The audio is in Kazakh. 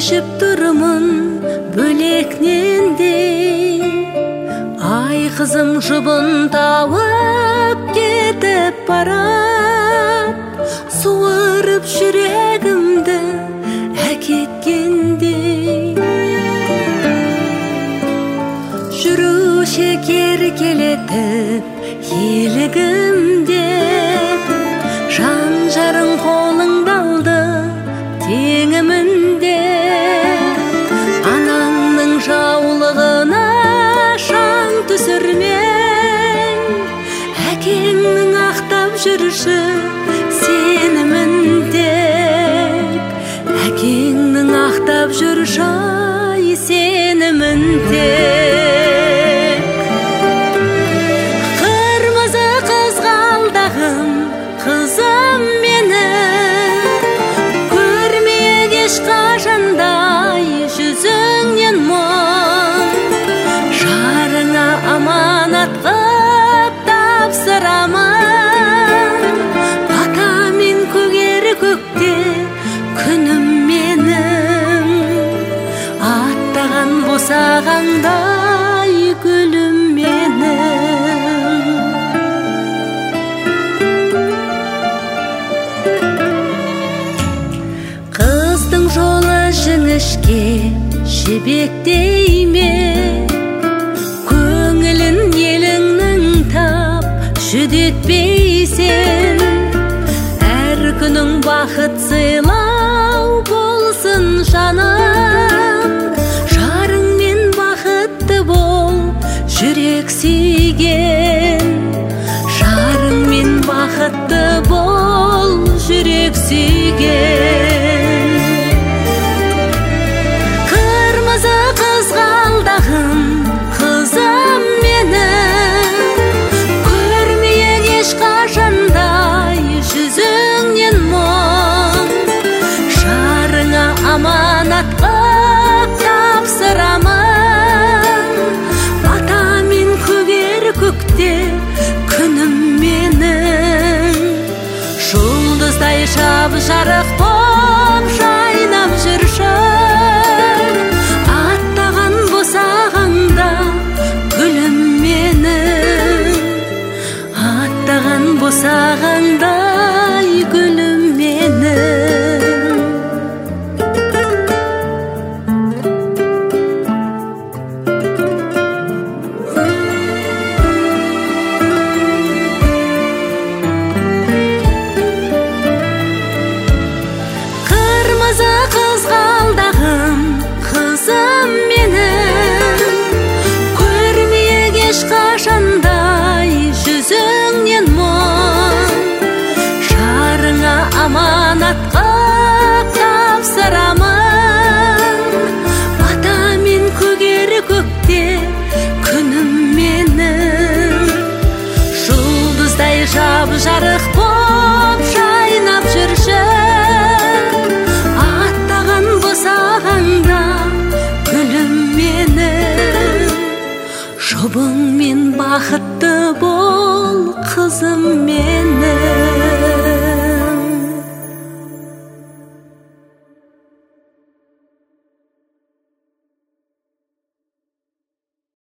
кешіп тұрмын бөлекненде, ай қызым жұбын тауып кетіп барат, суырып жүрегімді әкеткенде. Жүру шекер келетіп елігімде, жан жарың қолыңды алды теңімінде. Анаңның жаулығына шаң түсірмей, әкеңнің ақтап жүрші сенімінде. Әкеңнің ақтап жүрші ай сенімінде. Қырмызы қызғалдағым қызым мені, көрмек ешқашандай жүзіңнен мұң. Жарыңа аманат қып тапсырамын, ата мен көгер көкте күнім менің. Аттаған босағаңдай гүлім менің. Қыздың жолы жіңішке жібектей ме, көңілін еліңнің тап жүдетпейсен. Әр күнің бақыт сыйлау болсын жаным, жарыңмен бақытты бол жүрек сүйген. Жарыңмен бақытты бол жүрек сүйген. Қырмызы қызғалдағым қызым менің, көрмек ешқашандай жүзіңнен мұң. Жарыңа аманат қып тапсырамын, ата мен көгер көкте күнім менің. Жұлдыздай жап жарық боп жайнап жүрші, аттаған босағаңда гүлім менің. Аттаған босағаңдай гүлім менің. Қырмызы қызғалдағым қызым менің, көрмек ешқашандай жүзіңнен мұң. Жарыңа аманат қып тапсырамын, ата мен көгер көкте күнім менің. Жұлдыздай жап жарық боп жайнап жүрші, аттаған босағаңда гүлім менің. Жұбыңмен бақытты бол қызым мен.